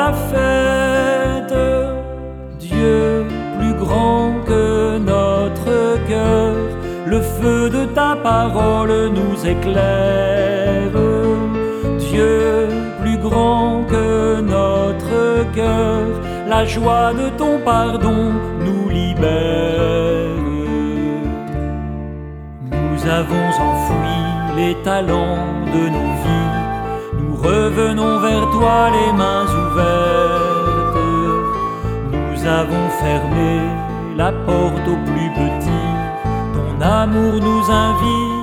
la fête. Dieu, plus grand que notre cœur, le feu de ta parole nous éclaire. Dieu, plus grand que notre cœur, la joie de ton pardon nous libère. Nous avons enfoui les talents de nos vies, nous revenons vers toi les mains ouvertes. Nous avons fermé la porte aux plus petits, ton amour nous invite